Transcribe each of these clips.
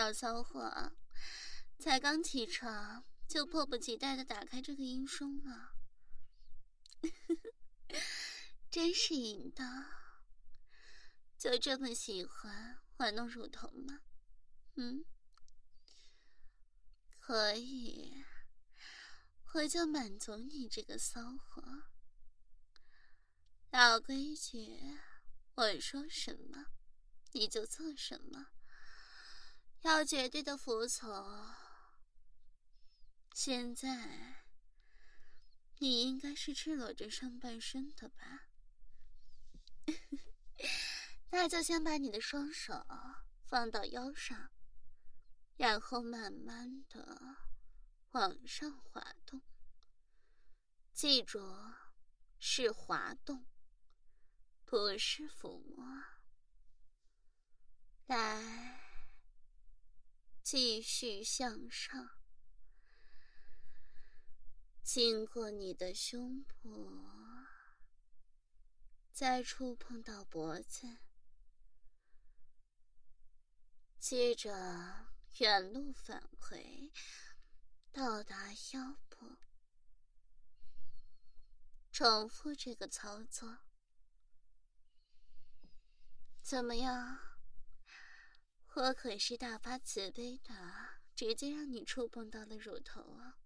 小骚货才刚起床就迫不及待地打开这个音声了。真是淫荡，就这么喜欢玩弄乳头吗？可以，我就满足你这个骚货。老规矩，我说什么你就做什么，要绝对的服从。现在你应该是赤裸着上半身的吧？那就先把你的双手放到腰上，然后慢慢的往上滑动，记住，是滑动，不是抚摸。来，继续向上，经过你的胸部，再触碰到脖子，接着原路返回，到达腰部，重复这个操作。怎么样？我可是大发慈悲的，直接让你触碰到了乳头啊！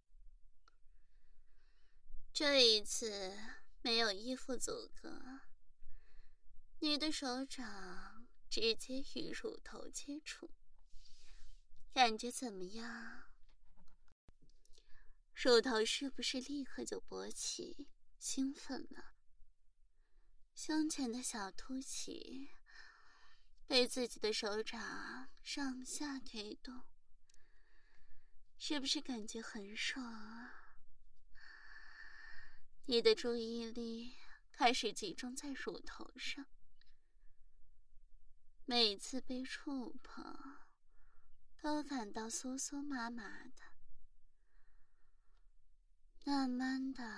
这一次没有衣服阻隔，你的手掌直接与乳头接触，感觉怎么样？乳头是不是立刻就勃起兴奋了？胸前的小凸起被自己的手掌上下推动，是不是感觉很爽啊？你的注意力开始集中在乳头上，每次被触碰都感到酥酥麻麻的。慢慢的，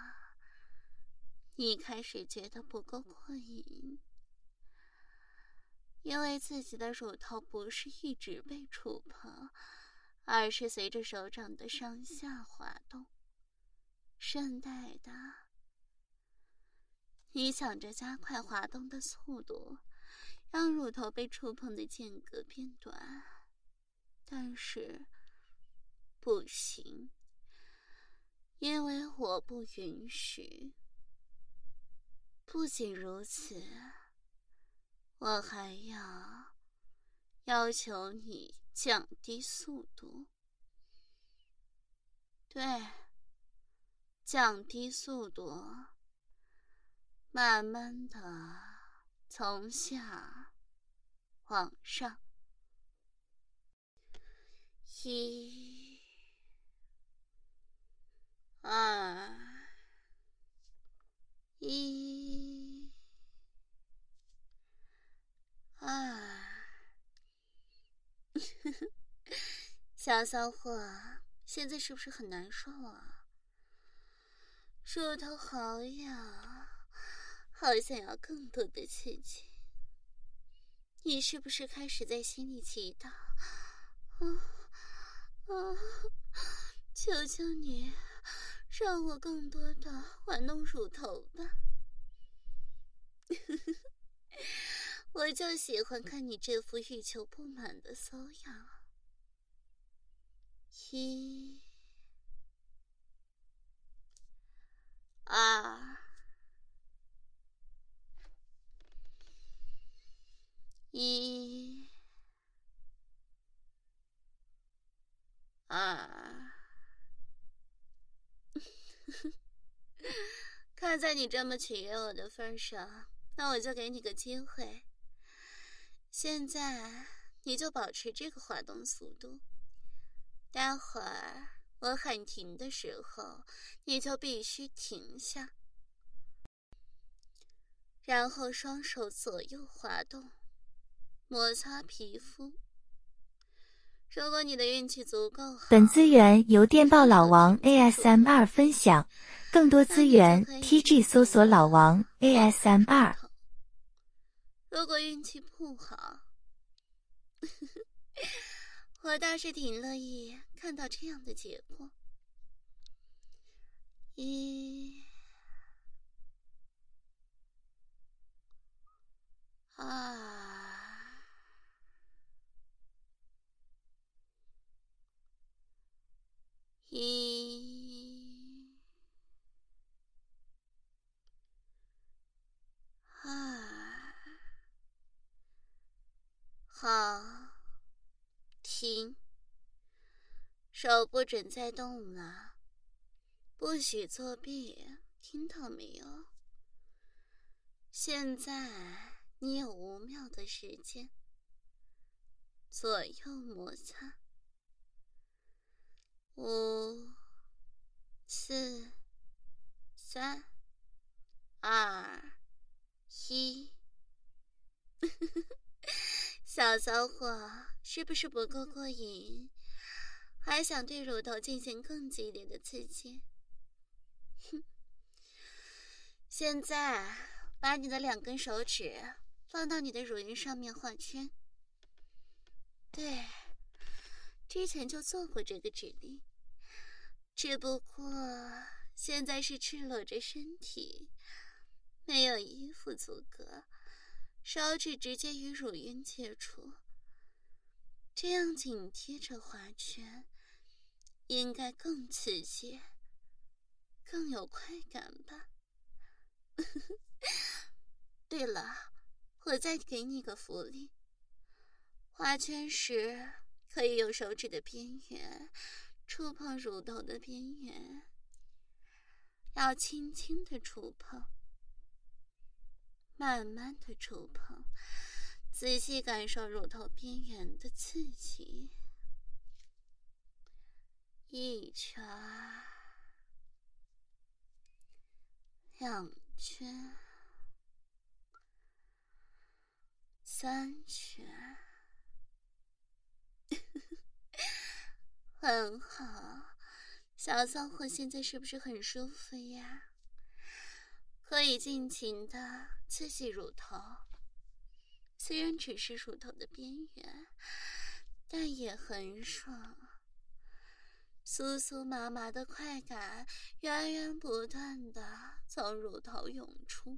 你开始觉得不够过瘾，因为自己的乳头不是一直被触碰，而是随着手掌的上下滑动，顺带的，你想着加快滑动的速度，让乳头被触碰的间隔变短，但是不行，因为我不允许。不仅如此，我还要求你降低速度。对，降低速度，慢慢的从下往上。1、2、1、2。小骚货，现在是不是很难受啊？乳头好痒，好想要更多的刺激。你是不是开始在心里祈祷？求求你，让我更多的玩弄乳头吧。我就喜欢看你这副欲求不满的骚样。1、2、1、2。看在你这么取悦我的份上，那我就给你个机会。现在你就保持这个滑动速度，待会儿我喊停的时候，你就必须停下，然后双手左右滑动，摩擦皮肤。如果你的运气足够好， 本资源由电报老王 ASMR 分享，更多资源 TG 搜索老王 ASMR。 如果运气不好， 我倒是挺乐意看到这样的结果。1、2、1、2，好，停，手不准再动了，不许作弊，听到没有？现在你有5秒的时间，左右摩擦。5、4、3、2、1。小骚货，是不是不够过瘾？还想对乳头进行更激烈的刺激？哼！现在把你的2根手指放到你的乳晕上面画圈。对，之前就做过这个指令，只不过现在是赤裸着身体，没有衣服阻隔，手指直接与乳晕接触，这样紧贴着画圈，应该更刺激，更有快感吧。对了，我再给你个福利，画圈时可以用手指的边缘触碰乳头的边缘，要轻轻的触碰，慢慢的触碰，仔细感受乳头边缘的刺激。1圈，2圈，3圈，很好。小骚货现在是不是很舒服呀？可以尽情的刺激乳头，虽然只是乳头的边缘，但也很爽。酥酥麻麻的快感源源不断的从乳头涌出，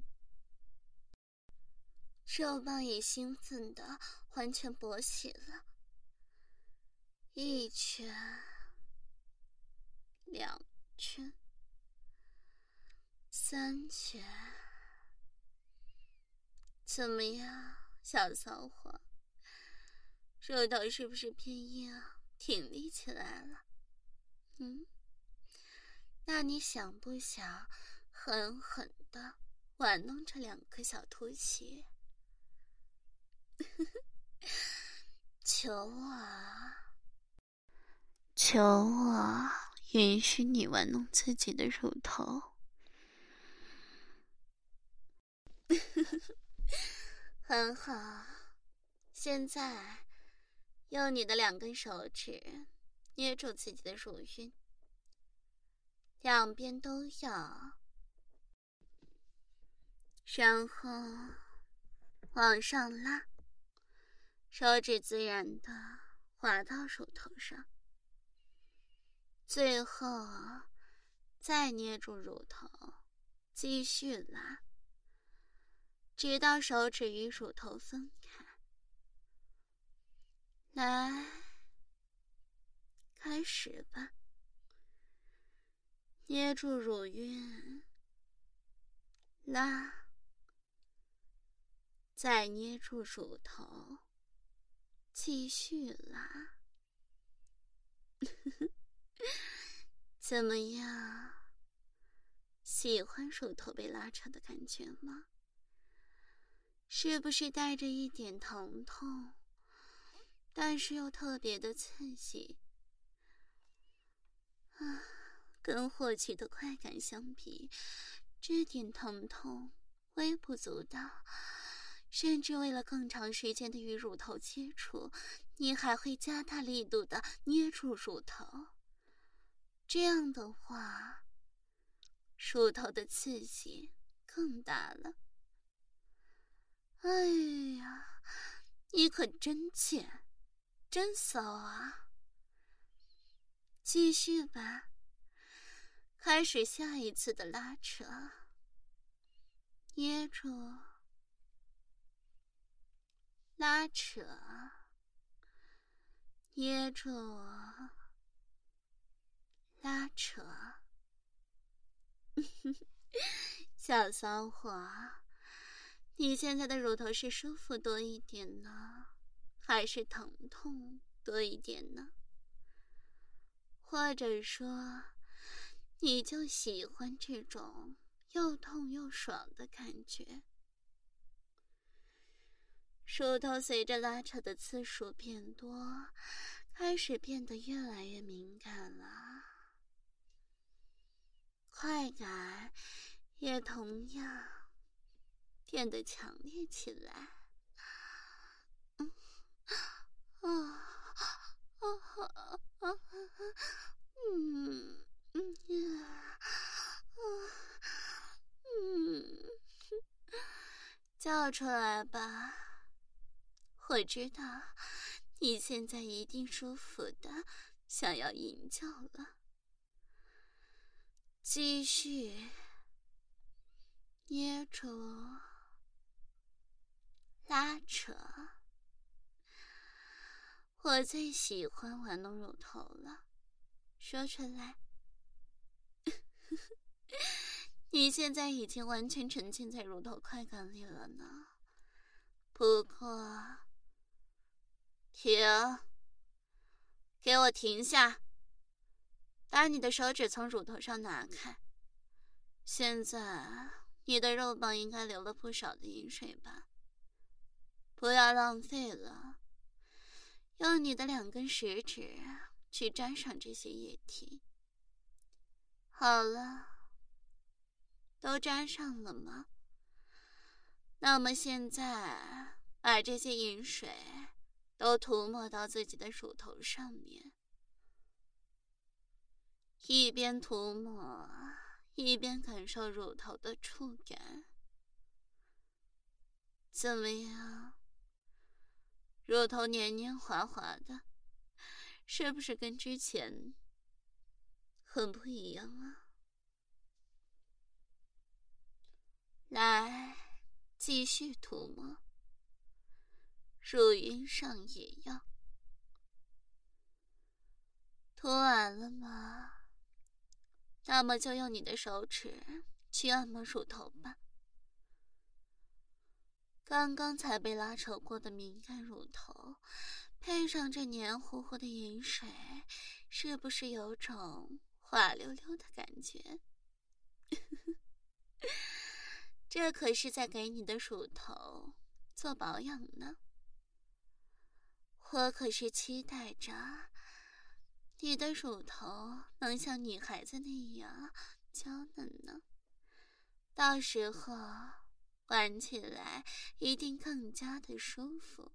肉棒也兴奋的完全勃起了。1圈，2圈，3圈，怎么样，小骚货？乳头是不是偏硬，挺立起来了？那你想不想狠狠地玩弄这2个小凸起？求我，求我允许你玩弄自己的乳头。很好，现在用你的2根手指捏住自己的乳晕，2边都要，然后往上拉，手指自然的滑到乳头上，最后再捏住乳头，继续拉，直到手指与乳头分开。来，开始吧。捏住乳晕，拉，再捏住乳头，继续拉。怎么样？喜欢乳头被拉扯的感觉吗？是不是带着一点疼痛，但是又特别的刺激？跟获取的快感相比，这点疼痛微不足道，甚至为了更长时间的与乳头接触，你还会加大力度的捏住乳头。这样的话，乳头的刺激更大了。哎呀，你可真贱， 真骚啊！继续吧，开始下一次的拉扯。捏住，拉扯，捏住，拉扯。小骚货，你现在的乳头是舒服多一点呢，还是疼痛多一点呢？或者说，你就喜欢这种又痛又爽的感觉？乳头随着拉扯的次数变多，开始变得越来越敏感了，快感也同样变得强烈起来。叫出来吧，我知道你现在一定舒服的想要吟叫了。继续捏住，拉扯。我最喜欢玩弄乳头了，说出来。你现在已经完全沉浸在乳头快感里了呢。不过，停，给我停下，把你的手指从乳头上拿开。现在你的肉棒应该流了不少的饮水吧？不要浪费了，用你的2根食指去沾上这些液体。好了，都沾上了吗？那么现在把这些饮水都涂抹到自己的乳头上面，一边涂抹一边感受乳头的触感。怎么样？乳头黏黏滑滑的，是不是跟之前很不一样啊？来，继续涂抹，乳晕上也要。涂完了吗？那么就用你的手指去按摩乳头吧。刚刚才被拉扯过的敏感乳头，配上这黏糊糊的饮水，是不是有种滑溜溜的感觉？这可是在给你的乳头做保养呢。我可是期待着你的乳头能像女孩子那样娇嫩呢，到时候玩起来一定更加的舒服。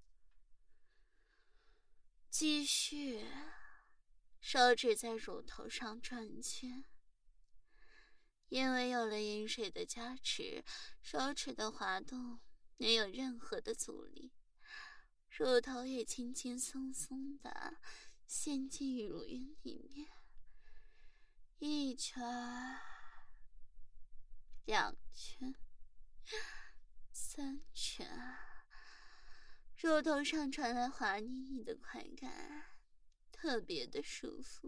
继续，手指在乳头上转圈，因为有了饮水的加持，手指的滑动没有任何的阻力，乳头也轻轻松松的陷进乳晕里面。1圈，2圈，3圈，乳头上传来滑腻腻的快感，特别的舒服。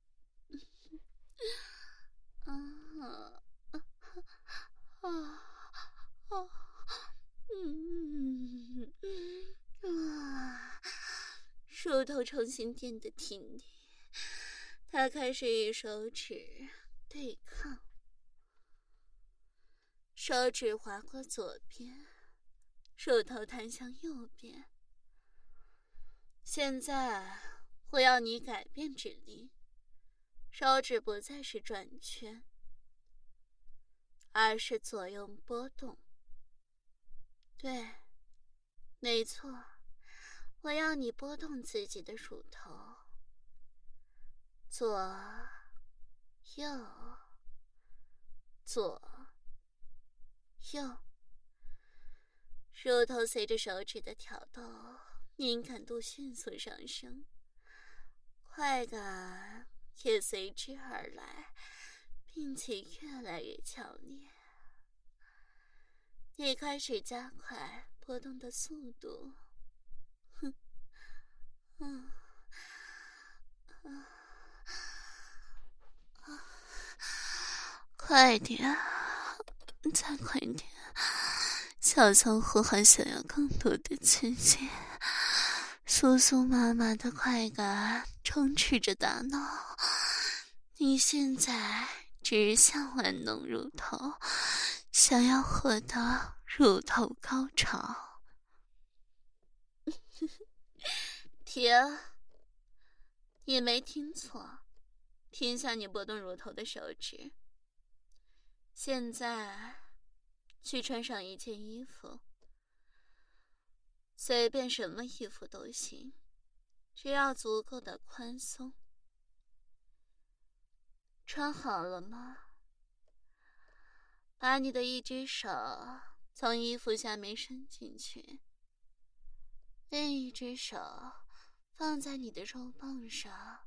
乳头重新变得挺立，他开始与手指对抗，手指划过左边，乳头弹向右边。现在我要你改变指令，手指不再是转圈，而是左右波动。对，没错，我要你拨动自己的乳头，左右左右，乳头随着手指的挑逗敏感度迅速上升，快感也随之而来，并且越来越强烈。你开始加快波动的速度。快点，再快点！小仓虎还想要更多的刺激，酥酥麻麻的快感充斥着大脑。你现在只想玩弄乳头，想要获得乳头高潮。停！你没听错，停下你拨动乳头的手指。现在去穿上一件衣服，随便什么衣服都行，只要足够的宽松。穿好了吗？把你的一只手从衣服下面伸进去，另一只手放在你的肉棒上。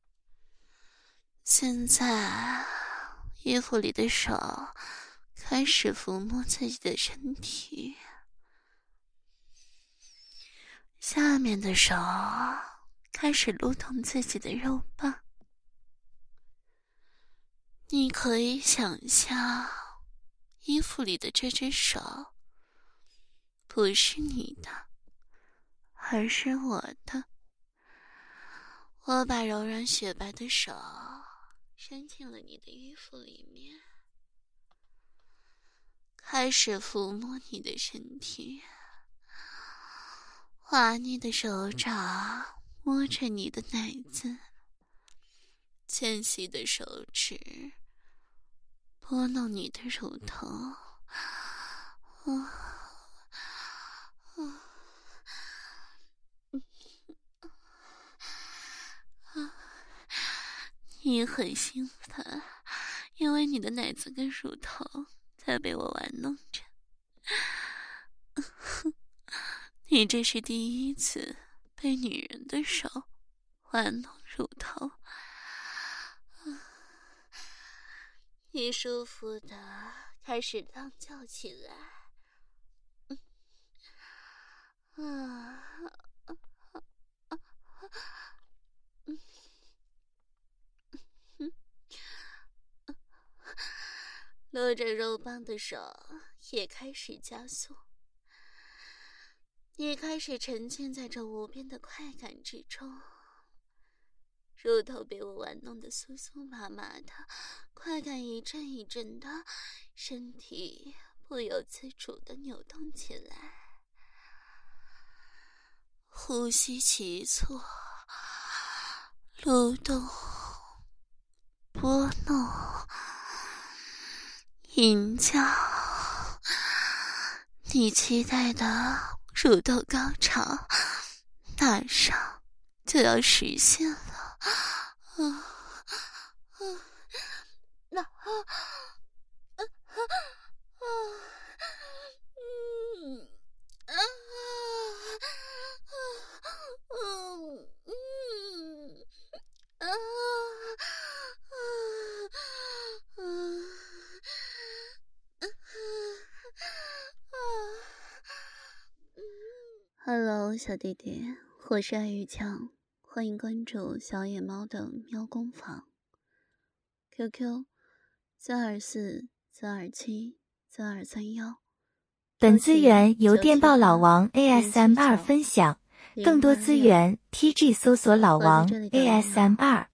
现在衣服里的手开始抚摸自己的身体，下面的手开始撸动自己的肉棒。你可以想象，衣服里的这只手不是你的，而是我的。我把柔软雪白的手伸进了你的衣服里面，开始抚摸你的身体，滑腻的手掌摸着你的奶子，纤细的手指拨弄你的乳头。你很兴奋，因为你的奶子跟乳头在被我玩弄着。你这是第一次被女人的手玩弄乳头，你舒服的开始浪叫起来。搂着肉棒的手也开始加速，你开始沉浸在这无边的快感之中，乳头被我玩弄得酥酥麻麻的，快感一阵一阵的，身体不由自主地扭动起来，呼吸急促，蠕动，拨弄，吟叫，你期待的乳头高潮马上就要实现了。Hello， 小弟弟，我是爱玉强，欢迎关注小野猫的喵工坊。QQ 324-427-4231。 本资源由电报老王 ASMR 分享，更多资源 TG 搜索老王 ASMR。